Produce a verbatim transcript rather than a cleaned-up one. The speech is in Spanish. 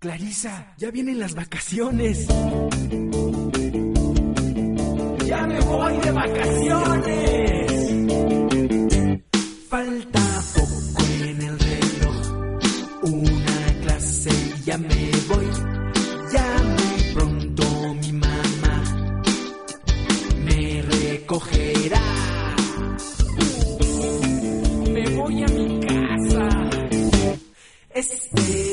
Clarisa, ya vienen las vacaciones. ¡Ya me voy de vacaciones! Falta poco en el reloj, una clase y ya me voy. Ya muy pronto mi mamá me recogerá. Me voy a mi casa. Este